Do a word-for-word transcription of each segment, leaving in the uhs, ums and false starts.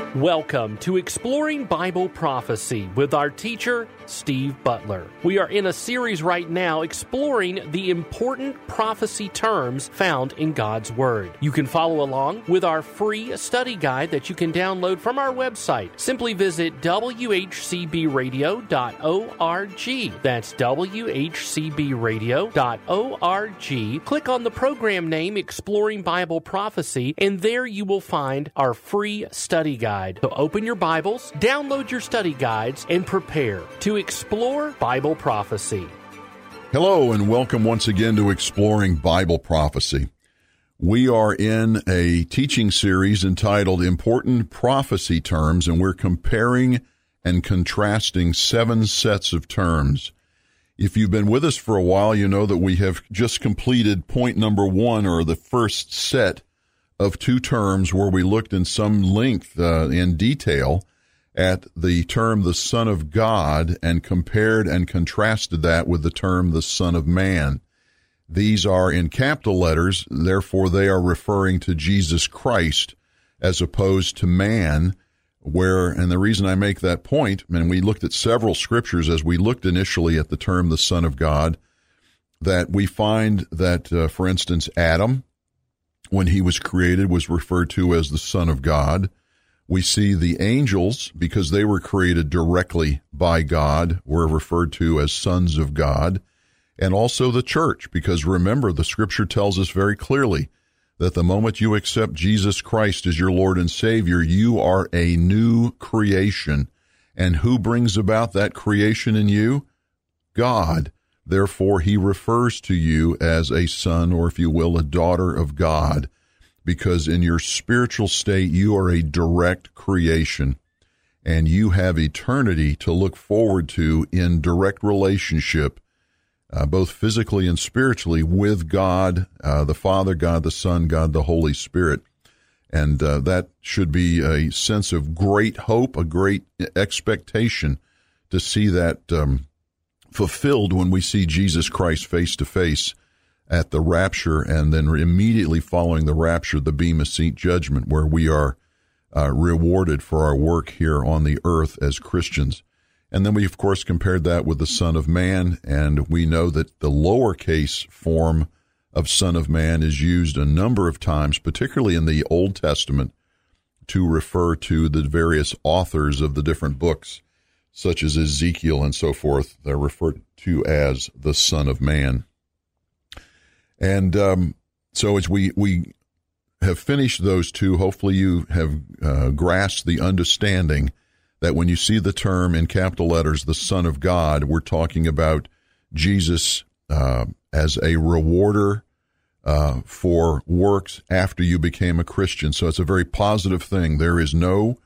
Welcome to Exploring Bible Prophecy with our teacher, Steve Butler. We are in a series right now exploring the important prophecy terms found in God's Word. You can follow along with our free study guide that you can download from our website. Simply visit w h c b radio dot org. That's w h c b radio dot org. Click on the program name Exploring Bible Prophecy, and there you will find our free study guide. So open your Bibles, download your study guides, and prepare to explore Bible prophecy. Hello, and welcome once again to Exploring Bible Prophecy. We are in a teaching series entitled Important Prophecy Terms, and we're comparing and contrasting seven sets of terms. If you've been with us for a while, you know that we have just completed point number one, or the first set of two terms, where we looked in some length, uh, in detail, at the term the Son of God and compared and contrasted that with the term the Son of Man. These are in capital letters, therefore they are referring to Jesus Christ as opposed to man, where, and the reason I make that point, and we looked at several scriptures as we looked initially at the term the Son of God, that we find that, uh, for instance, Adam, when he was created, was referred to as the Son of God. We see the angels, because they were created directly by God, were referred to as sons of God. And also the church, because remember, the scripture tells us very clearly that the moment you accept Jesus Christ as your Lord and Savior, you are a new creation. And who brings about that creation in you? God. Therefore, he refers to you as a son, or if you will, a daughter of God, because in your spiritual state, you are a direct creation, and you have eternity to look forward to in direct relationship, uh, both physically and spiritually, with God, uh, the Father, God the Son, God the Holy Spirit. And uh, that should be a sense of great hope, a great expectation to see that um fulfilled when we see Jesus Christ face to face at the rapture, and then immediately following the rapture, the Bema Seat judgment, where we are uh, rewarded for our work here on the earth as Christians. And then we, of course, compared that with the Son of Man, and we know that the lowercase form of Son of Man is used a number of times, particularly in the Old Testament, to refer to the various authors of the different books, such as Ezekiel and so forth. They're referred to as the Son of Man. And um, so as we, we have finished those two, hopefully you have uh, grasped the understanding that when you see the term in capital letters, the Son of God, we're talking about Jesus uh, as a rewarder uh, for works after you became a Christian. So it's a very positive thing. There is no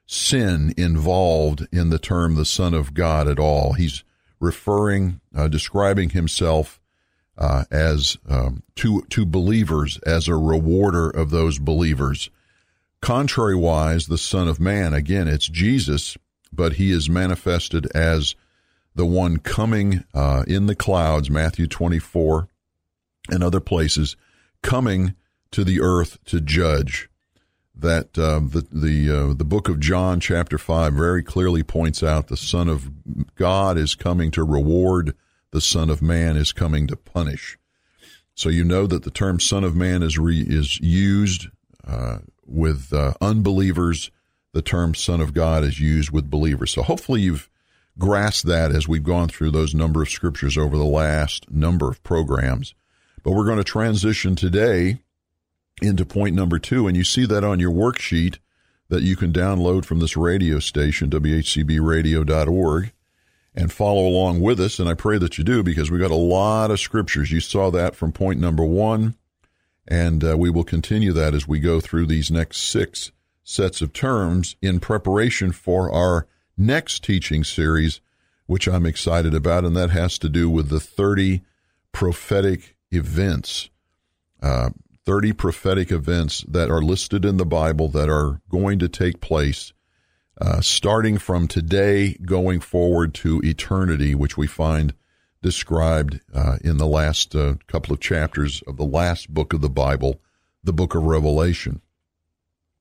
sin involved in the term the Son of God at all. He's referring, uh, describing himself uh, as um, to to believers, as a rewarder of those believers. Contrary-wise, the Son of Man, again, it's Jesus, but he is manifested as the one coming uh, in the clouds, Matthew twenty-four and other places, coming to the earth to judge. That uh, the the uh, the book of John, chapter five, very clearly points out the Son of God is coming to reward, the Son of Man is coming to punish. So you know that the term Son of Man is re, is used uh, with uh, unbelievers. The term Son of God is used with believers. So hopefully you've grasped that as we've gone through those number of scriptures over the last number of programs. But we're going to transition today into point number two, and you see that on your worksheet that you can download from this radio station, w h c b radio dot org, and follow along with us, and I pray that you do, because we got a lot of scriptures. You saw that from point number one, and uh, we will continue that as we go through these next six sets of terms in preparation for our next teaching series, which I'm excited about, and that has to do with the thirty prophetic events. Uh, thirty prophetic events that are listed in the Bible that are going to take place uh, starting from today going forward to eternity, which we find described uh, in the last uh, couple of chapters of the last book of the Bible, the book of Revelation.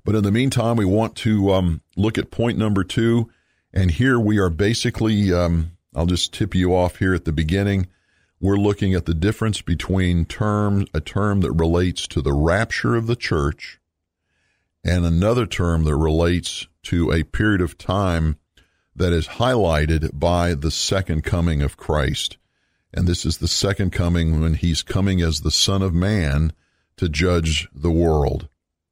But in the meantime, we want to um, look at point number two. And here we are basically, um, I'll just tip you off here at the beginning. We're looking at the difference between terms, a term that relates to the rapture of the church and another term that relates to a period of time that is highlighted by the second coming of Christ. And this is the second coming when he's coming as the Son of Man to judge the world.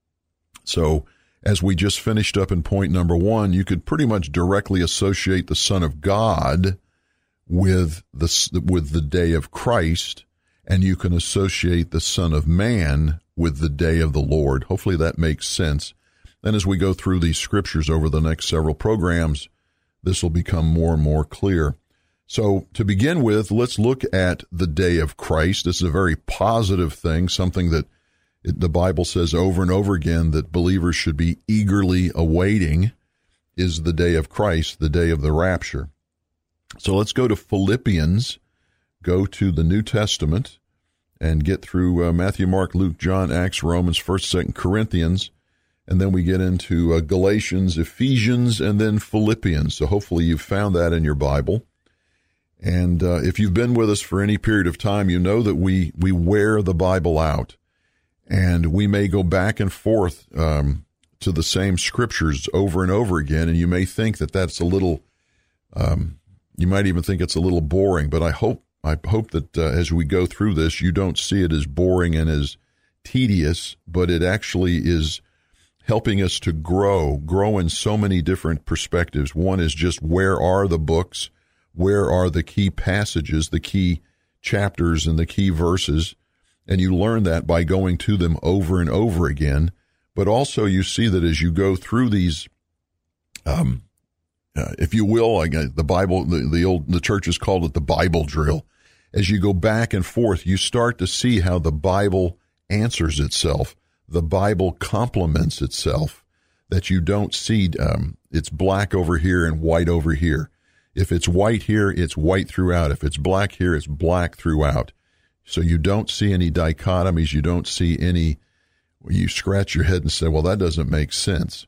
So, as we just finished up in point number one, you could pretty much directly associate the Son of God with the, with the day of Christ, and you can associate the Son of Man with the day of the Lord. Hopefully that makes sense. And as we go through these scriptures over the next several programs, this will become more and more clear. So to begin with, let's look at the day of Christ. This is a very positive thing, something that it, the Bible says over and over again that believers should be eagerly awaiting, is the day of Christ, the day of the rapture. So let's go to Philippians, go to the New Testament, and get through uh, Matthew, Mark, Luke, John, Acts, Romans, First, Second Corinthians, and then we get into uh, Galatians, Ephesians, and then Philippians. So hopefully you've found that in your Bible. And uh, if you've been with us for any period of time, you know that we, we wear the Bible out. And we may go back and forth um, to the same scriptures over and over again, and you may think that that's a little, um, you might even think it's a little boring, but I hope I hope that uh, as we go through this, you don't see it as boring and as tedious, but it actually is helping us to grow, grow in so many different perspectives. One is just where are the books, where are the key passages, the key chapters and the key verses, and you learn that by going to them over and over again. But also you see that as you go through these, um, uh, if you will, like the Bible, the, the old, the churches called it the Bible drill. As you go back and forth, you start to see how the Bible answers itself. The Bible complements itself, that you don't see um, it's black over here and white over here. If it's white here, it's white throughout. If it's black here, it's black throughout. So you don't see any dichotomies. You don't see any, you scratch your head and say, well, that doesn't make sense.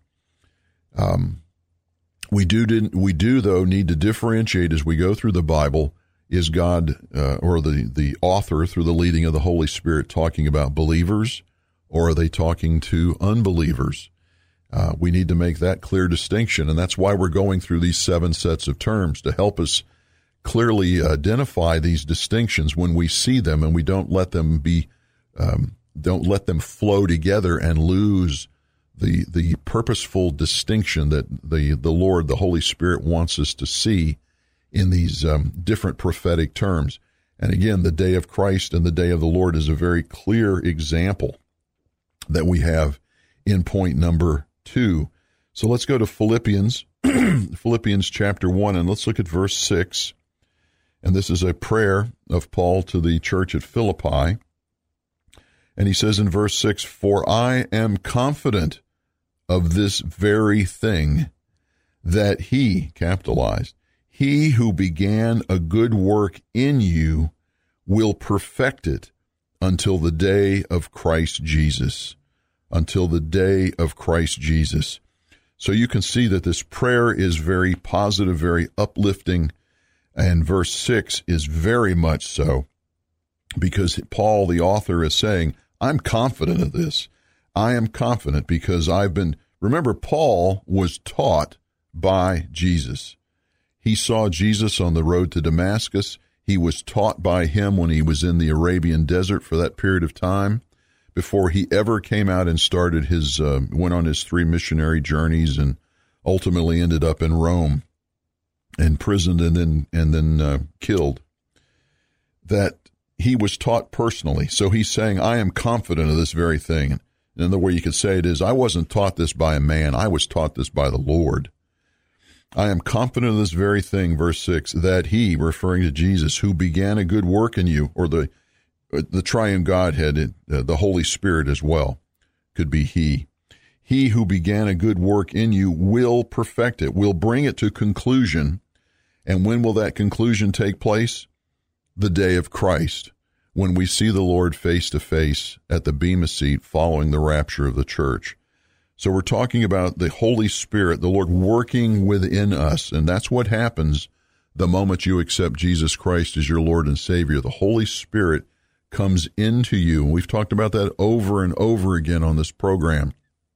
Um, we do, didn't, we do though need to differentiate as we go through the Bible. Is God uh, or the, the author through the leading of the Holy Spirit talking about believers, or are they talking to unbelievers? Uh, we need to make that clear distinction, and that's why we're going through these seven sets of terms to help us clearly identify these distinctions when we see them, and we don't let them be, um, don't let them flow together and lose the the purposeful distinction that the the Lord, the Holy Spirit, wants us to see in these um, different prophetic terms. And again, the day of Christ and the day of the Lord is a very clear example that we have in point number two. So let's go to Philippians, Philippians chapter one, and let's look at verse six. And this is a prayer of Paul to the church at Philippi. And he says in verse six, "For I am confident of this very thing, that he," capitalized, "he who began a good work in you will perfect it until the day of Christ Jesus." Until the day of Christ Jesus. So you can see that this prayer is very positive, very uplifting, and verse six is very much so, because Paul, the author, is saying, I'm confident of this. I am confident because I've been, remember, Paul was taught by Jesus. He saw Jesus on the road to Damascus. He was taught by him when he was in the Arabian desert for that period of time, before he ever came out and started his, uh, went on his three missionary journeys and ultimately ended up in Rome, imprisoned and then, and then uh, killed. That he was taught personally. So he's saying, I am confident of this very thing. And another way you could say it is, I wasn't taught this by a man. I was taught this by the Lord. I am confident of this very thing, verse six, that he, referring to Jesus, who began a good work in you, or the the triune Godhead, uh, the Holy Spirit as well, could be he. He who began a good work in you will perfect it, will bring it to conclusion. And when will that conclusion take place? The day of Christ, when we see the Lord face to face at the Bema seat following the rapture of the church. So we're talking about the Holy Spirit, the Lord working within us, and that's what happens the moment you accept Jesus Christ as your Lord and Savior. The Holy Spirit comes into you. And we've talked about that over and over again on this program,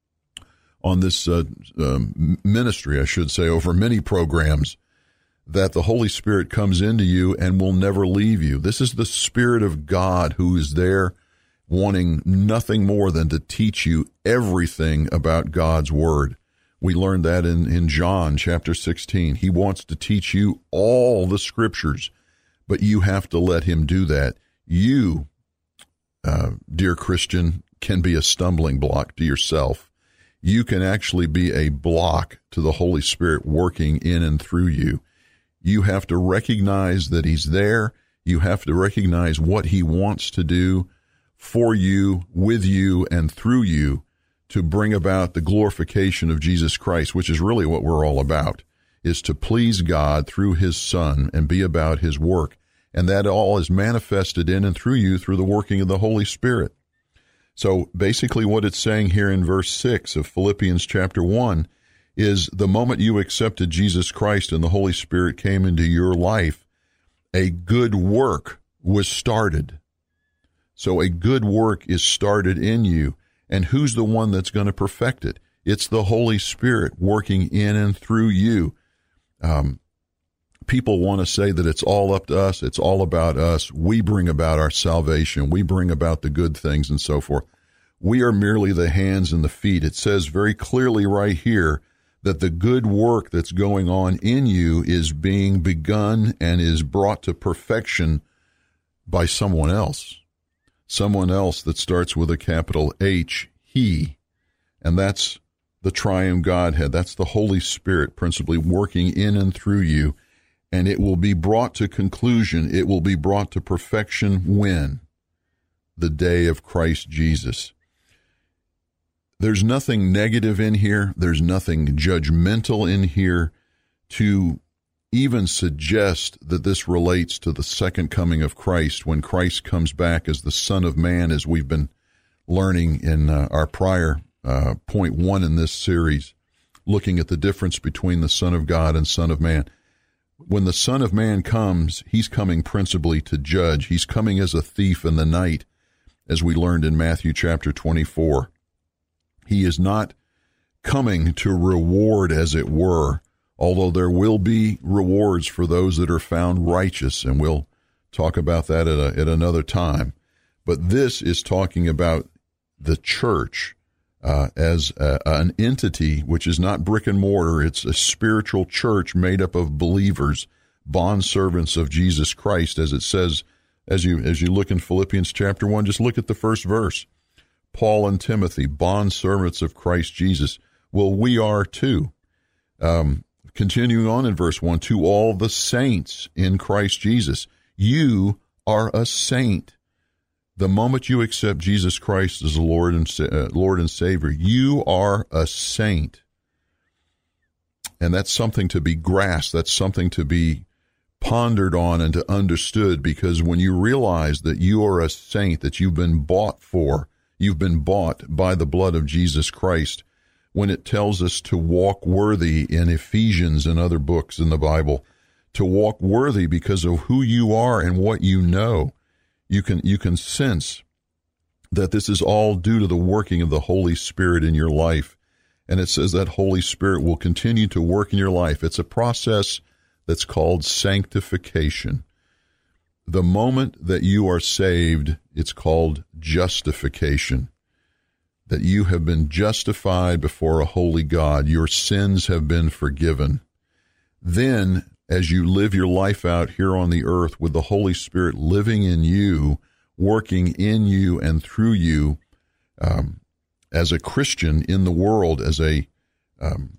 on this uh, uh, ministry, I should say, over many programs, that the Holy Spirit comes into you and will never leave you. This is the Spirit of God who is there wanting nothing more than to teach you everything about God's Word. We learned that in, in John chapter sixteen. He wants to teach you all the Scriptures, but you have to let Him do that. You, uh, dear Christian, can be a stumbling block to yourself. You can actually be a block to the Holy Spirit working in and through you. You have to recognize that He's there. You have to recognize what He wants to do for you, with you, and through you to bring about the glorification of Jesus Christ, which is really what we're all about, is to please God through His Son and be about His work. And that all is manifested in and through you through the working of the Holy Spirit. So basically what it's saying here in verse six of Philippians chapter one is the moment you accepted Jesus Christ and the Holy Spirit came into your life, a good work was started. So a good work is started in you. And who's the one that's going to perfect it? It's the Holy Spirit working in and through you. Um, people want to say that it's all up to us. It's all about us. We bring about our salvation. We bring about the good things and so forth. We are merely the hands and the feet. It says very clearly right here that the good work that's going on in you is being begun and is brought to perfection by someone else. Someone else that starts with a capital H, He. And that's the triune Godhead. That's the Holy Spirit principally working in and through you. And it will be brought to conclusion. It will be brought to perfection when? The day of Christ Jesus. There's nothing negative in here. There's nothing judgmental in here to even suggest that this relates to the second coming of Christ when Christ comes back as the Son of Man, as we've been learning in uh, our prior uh, point one in this series, looking at the difference between the Son of God and Son of Man. When the Son of Man comes, He's coming principally to judge. He's coming as a thief in the night, as we learned in Matthew chapter twenty-four. He is not coming to reward, as it were, although there will be rewards for those that are found righteous, and we'll talk about that at, a, at another time. But this is talking about the church uh, as a, an entity which is not brick and mortar. It's a spiritual church made up of believers, bondservants of Jesus Christ, as it says, as you as you look in Philippians chapter one, just look at the first verse. Paul and Timothy, bondservants of Christ Jesus. Well, we are too. Um, Continuing on in verse one, to all the saints in Christ Jesus. You are a saint. The moment you accept Jesus Christ as the Lord and, uh, Lord and Savior, you are a saint. And that's something to be grasped. That's something to be pondered on and to understood, because when you realize that you are a saint, that you've been bought for, you've been bought by the blood of Jesus Christ, when it tells us to walk worthy in Ephesians and other books in the Bible, to walk worthy because of who you are and what you know, you can you can sense that this is all due to the working of the Holy Spirit in your life. And it says that Holy Spirit will continue to work in your life. It's a process that's called sanctification. The moment that you are saved, it's called justification. That you have been justified before a holy God. Your sins have been forgiven. Then, as you live your life out here on the earth with the Holy Spirit living in you, working in you and through you, um, as a Christian in the world, as a um,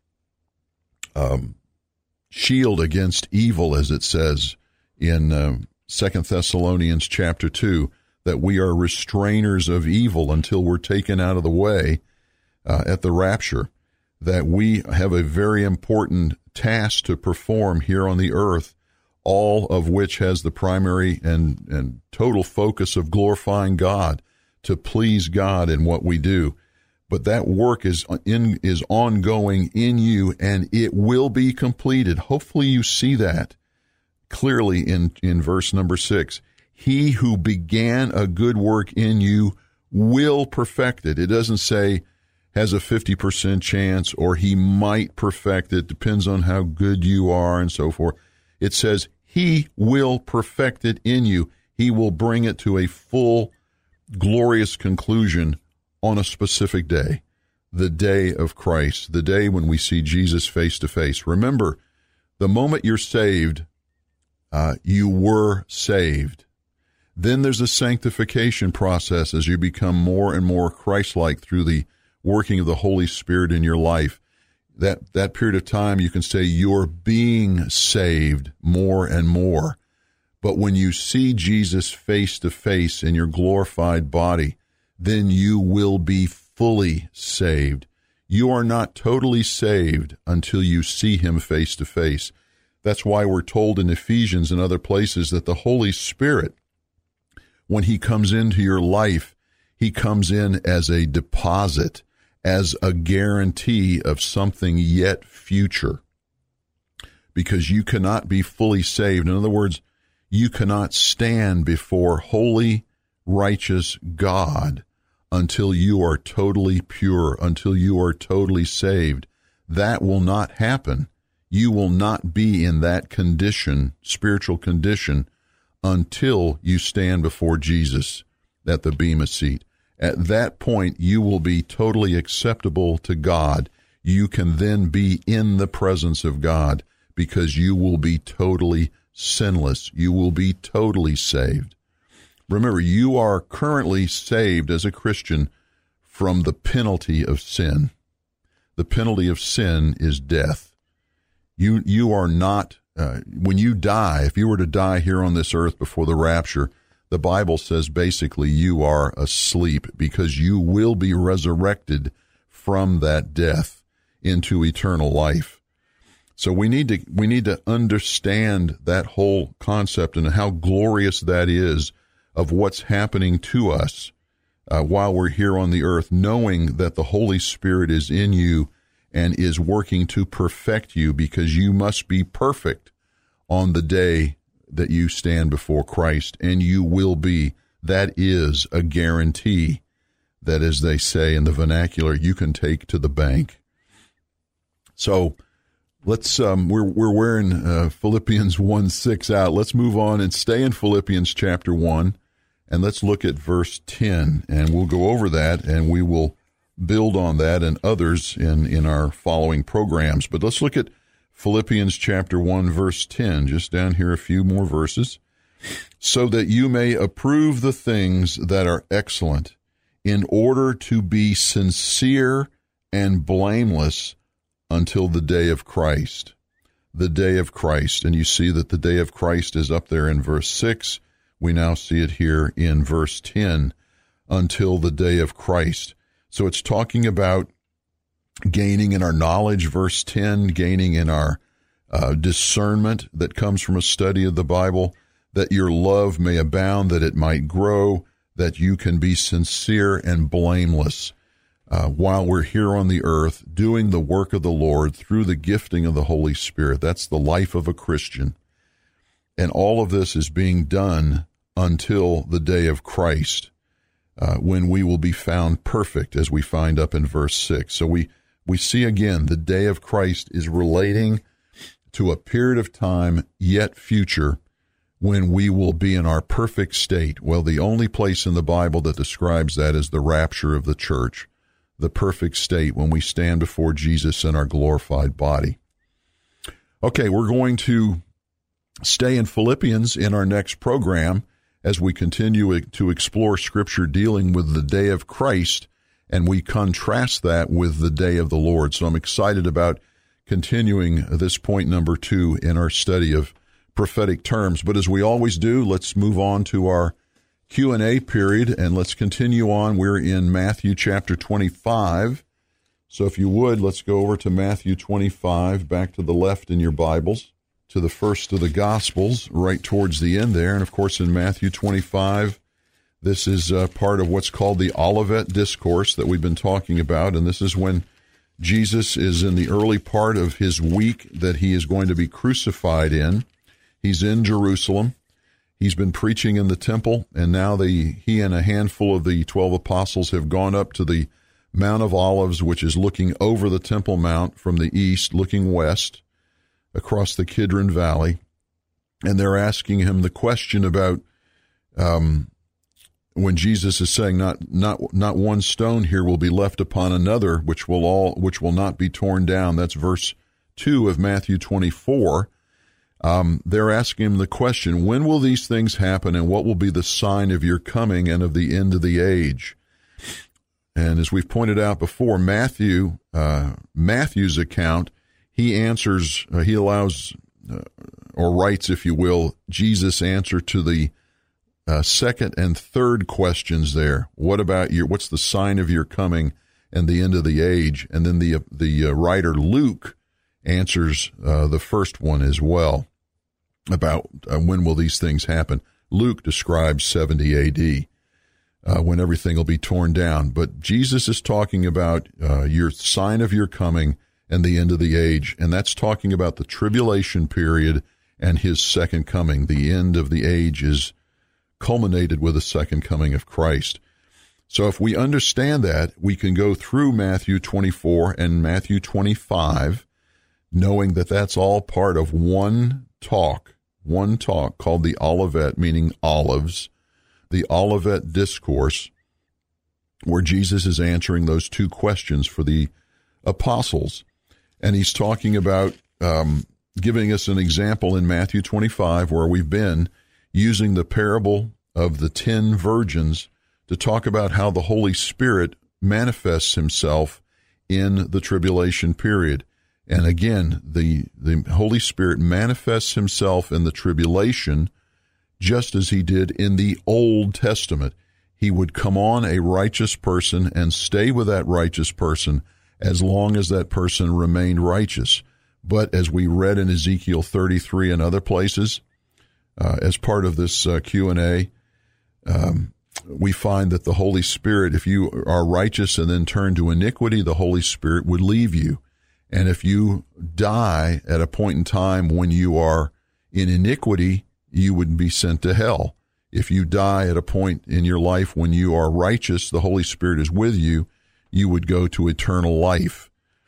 um, shield against evil, as it says in uh, Second Thessalonians chapter two, that we are restrainers of evil until we're taken out of the way uh, at the rapture, that we have a very important task to perform here on the earth, all of which has the primary and, and total focus of glorifying God, to please God in what we do. but that work is in is ongoing in you, and it will be completed. Hopefully you see that clearly in, in verse number six. He who began a good work in you will perfect it. It doesn't say has a fifty percent chance or he might perfect it, depends on how good you are and so forth. It says he will perfect it in you. He will bring it to a full, glorious conclusion on a specific day, the day of Christ, the day when we see Jesus face to face. Remember, the moment you're saved, uh, you were saved. Then there's a sanctification process as you become more and more Christ-like through the working of the Holy Spirit in your life. That that period of time, you can say you're being saved more and more. But when you see Jesus face to face in your glorified body, then you will be fully saved. You are not totally saved until you see him face to face. That's why we're told in Ephesians and other places that the Holy Spirit, when he comes into your life, he comes in as a deposit, as a guarantee of something yet future. Because you cannot be fully saved. In other words, you cannot stand before holy, righteous God until you are totally pure, until you are totally saved. That will not happen. You will not be in that condition, spiritual condition, until you stand before Jesus at the Bema seat. At that point, you will be totally acceptable to God. You can then be in the presence of God because you will be totally sinless. You will be totally saved. Remember, you are currently saved as a Christian from the penalty of sin. The penalty of sin is death. You, you are not, uh, when you die, if you were to die here on this earth before the rapture, the Bible says basically you are asleep because you will be resurrected from that death into eternal life. So we need to we need to understand that whole concept and how glorious that is of what's happening to us uh, while we're here on the earth, knowing that the Holy Spirit is in you and is working to perfect you because you must be perfect on the day that you stand before Christ, and you will be. That is a guarantee that, as they say in the vernacular, you can take to the bank. So let's, um, we're, we're wearing uh, Philippians one six out. Let's move on and stay in Philippians chapter one, and let's look at verse ten, and we'll go over that, and we will build on that and others in, in our following programs. But let's look at Philippians chapter one, verse ten, just down here a few more verses. So that you may approve the things that are excellent, in order to be sincere and blameless until the day of Christ. The day of Christ. And you see that the day of Christ is up there in verse six. We now see it here in verse ten, until the day of Christ. So it's talking about gaining in our knowledge, verse ten, gaining in our uh, discernment that comes from a study of the Bible, that your love may abound, that it might grow, that you can be sincere and blameless uh, while we're here on the earth doing the work of the Lord through the gifting of the Holy Spirit. That's the life of a Christian. And all of this is being done until the day of Christ, uh, when we will be found perfect, as we find up in verse six. So we We see again the day of Christ is relating to a period of time yet future when we will be in our perfect state. Well, the only place in the Bible that describes that is the rapture of the church, the perfect state when we stand before Jesus in our glorified body. Okay, we're going to stay in Philippians in our next program as we continue to explore Scripture dealing with the day of Christ, and we contrast that with the day of the Lord. So I'm excited about continuing this point number two in our study of prophetic terms. But as we always do, let's move on to our Q and A period, and let's continue on. We're in Matthew chapter twenty-five. So if you would, let's go over to Matthew twenty-five, back to the left in your Bibles, to the first of the Gospels, right towards the end there. And of course, in Matthew twenty-five, This is uh, part of what's called the Olivet Discourse that we've been talking about, and this is when Jesus is in the early part of his week that he is going to be crucified in. He's in Jerusalem. He's been preaching in the temple, and now the, he and a handful of the twelve apostles have gone up to the Mount of Olives, which is looking over the Temple Mount from the east, looking west across the Kidron Valley. And they're asking him the question about um, when Jesus is saying, "Not not not one stone here will be left upon another, which will all which will not be torn down." That's verse two of Matthew twenty-four. Um, they're asking him the question, when will these things happen, and what will be the sign of your coming and of the end of the age? And as we've pointed out before, Matthew, uh, Matthew's account, he answers, uh, he allows, uh, or writes, if you will, Jesus' answer to the uh, second and third questions there. What about your, what's the sign of your coming and the end of the age? And then the, uh, the uh, writer Luke answers uh, the first one as well, about uh, when will these things happen. Luke describes seventy A D, uh, when everything will be torn down. But Jesus is talking about uh, your sign of your coming and the end of the age, and that's talking about the tribulation period and his second coming. The end of the age is culminated with the second coming of Christ. So if we understand that, we can go through Matthew twenty-four and Matthew twenty-five, knowing that that's all part of one talk, one talk called the Olivet, meaning olives, the Olivet Discourse, where Jesus is answering those two questions for the apostles. And he's talking about um, giving us an example in Matthew twenty-five, where we've been using the parable of the ten virgins to talk about how the Holy Spirit manifests himself in the tribulation period. And again, the, the Holy Spirit manifests himself in the tribulation just as he did in the Old Testament. He would come on a righteous person and stay with that righteous person as long as that person remained righteous. But as we read in Ezekiel thirty-three and other places, uh, as part of this uh, Q and A, um, we find that the Holy Spirit, if you are righteous and then turn to iniquity, the Holy Spirit would leave you. And if you die at a point in time when you are in iniquity, you would be sent to hell. If you die at a point in your life when you are righteous, the Holy Spirit is with you, you would go to eternal life.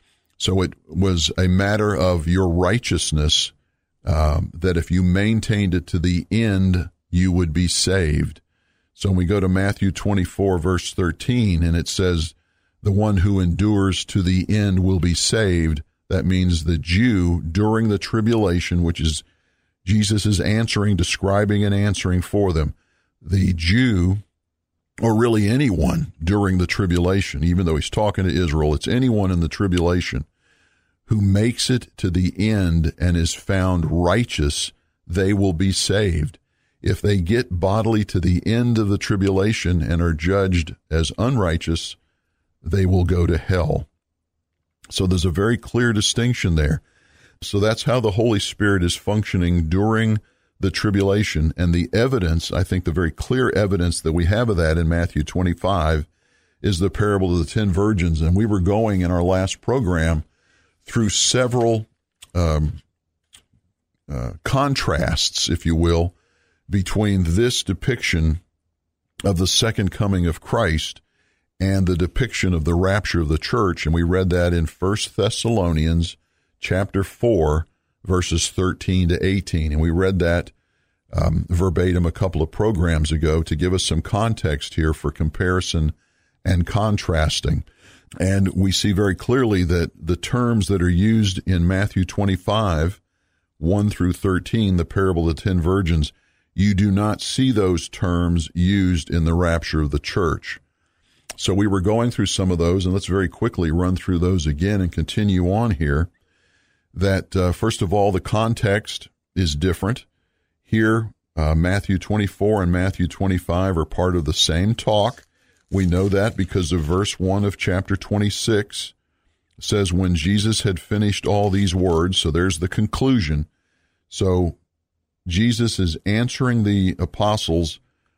So it was a matter of your righteousness, um, that if you maintained it to the end, you would be saved. So when we go to Matthew twenty-four, verse thirteen, and it says, the one who endures to the end will be saved. That means the Jew during the tribulation, which is Jesus is answering, describing and answering for them. The Jew, or really anyone during the tribulation, even though he's talking to Israel, it's anyone in the tribulation who makes it to the end and is found righteous, they will be saved. If they get bodily to the end of the tribulation and are judged as unrighteous, they will go to hell. So there's a very clear distinction there. So that's how the Holy Spirit is functioning during the tribulation. And the evidence, I think the very clear evidence that we have of that in Matthew twenty-five is the parable of the ten virgins. And we were going in our last program through several um, uh, contrasts, if you will, between this depiction of the second coming of Christ and the depiction of the rapture of the church. And we read that in First Thessalonians chapter four, verses thirteen to eighteen. And we read that um, verbatim a couple of programs ago to give us some context here for comparison and contrasting. And we see very clearly that the terms that are used in Matthew twenty-five, one through thirteen, the parable of the ten virgins, you do not see those terms used in the rapture of the church. So we were going through some of those, and let's very quickly run through those again and continue on here. That, uh, first of all, the context is different. Here, uh, Matthew twenty-four and Matthew twenty-five are part of the same talk. We know that because of verse one of chapter twenty-six. It says, when Jesus had finished all these words, so there's the conclusion. So Jesus is answering the apostles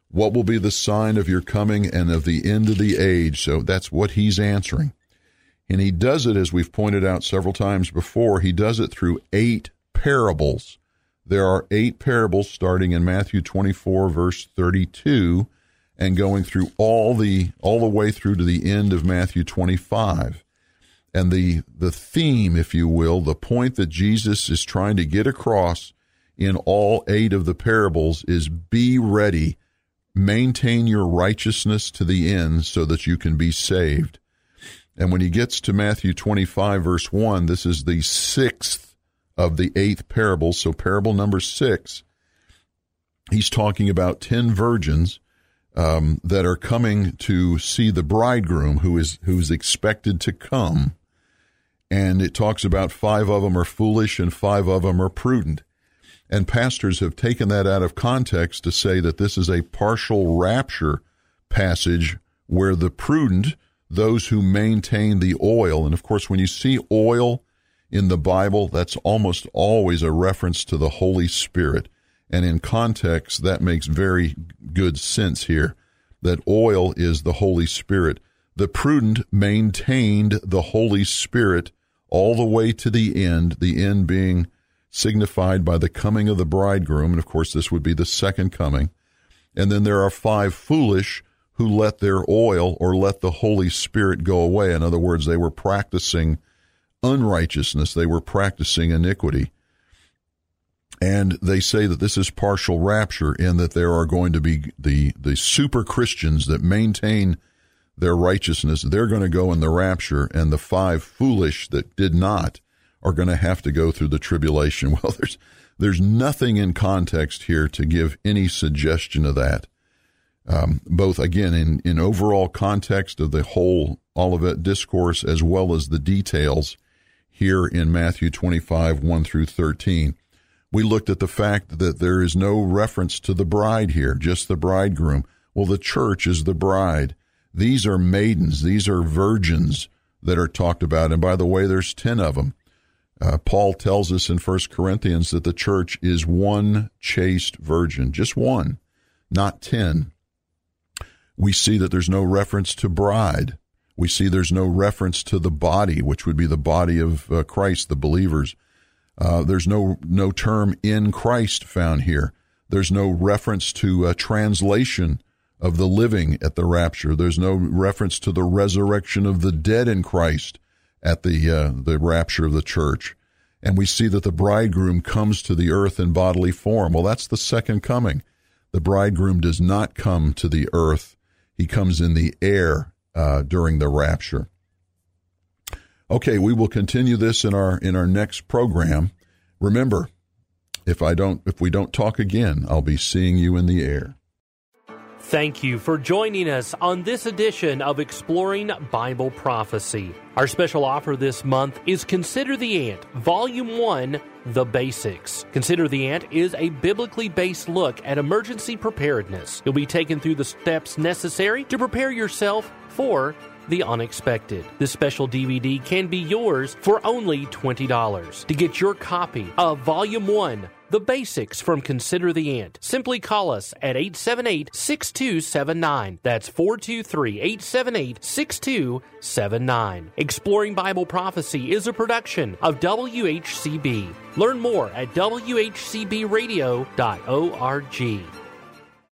What will be the sign of your coming and of the end of the age? So that's what he's answering. And he does it, as we've pointed out several times before, he does it through eight parables. There are eight parables starting in Matthew twenty-four, verse thirty-two, and going through all the all the way through to the end of Matthew twenty-five. And the the theme, if you will, the point that Jesus is trying to get across in all eight of the parables is be ready, maintain your righteousness to the end so that you can be saved. And when he gets to Matthew twenty-five, verse one, this is the sixth of the eighth parables, so parable number six. He's talking about ten virgins um, that are coming to see the bridegroom who is who's expected to come. And it talks about five of them are foolish and five of them are prudent. And pastors have taken that out of context to say that this is a partial rapture passage where the prudent, those who maintain the oil, and of course when you see oil in the Bible, that's almost always a reference to the Holy Spirit. And in context, that makes very good sense here, that oil is the Holy Spirit. The prudent maintained the Holy Spirit all the way to the end, the end being signified by the coming of the bridegroom. And of course, this would be the second coming. And then there are five foolish who let their oil or let the Holy Spirit go away. In other words, they were practicing unrighteousness. They were practicing iniquity. And they say that this is partial rapture in that there are going to be the, the super Christians that maintain their righteousness. They're going to go in the rapture, and the five foolish that did not are going to have to go through the tribulation. Well, there's there's nothing in context here to give any suggestion of that. Um, both, again, in, in overall context of the whole Olivet discourse as well as the details here in Matthew twenty-five, one through thirteen. We looked at the fact that there is no reference to the bride here, just the bridegroom. Well, the church is the bride. These are maidens. These are virgins that are talked about. And by the way, there's ten of them. Uh, Paul tells us in First Corinthians that the church is one chaste virgin, just one, not ten. We see that there's no reference to bride. We see there's no reference to the body, which would be the body of uh, Christ, the believers. Uh, there's no no term in Christ found here. There's no reference to a translation of the living at the rapture. There's no reference to the resurrection of the dead in Christ at the uh, the rapture of the church. And we see that the bridegroom comes to the earth in bodily form. Well, that's the second coming. The bridegroom does not come to the earth. He comes in the air uh, during the rapture. Okay, we will continue this in our in our next program. Remember, if I don't if we don't talk again, I'll be seeing you in the air. Thank you for joining us on this edition of Exploring Bible Prophecy. Our special offer this month is Consider the Ant, Volume one, The Basics. Consider the Ant is a biblically based look at emergency preparedness. You'll be taken through the steps necessary to prepare yourself for the unexpected. This special D V D can be yours for only twenty dollars. To get your copy of Volume one, The Basics from Consider the Ant, simply call us at eight seven eight, six two seven nine. That's four two three, eight seven eight, six two seven nine. Exploring Bible Prophecy is a production of W H C B. Learn more at W H C B radio dot org.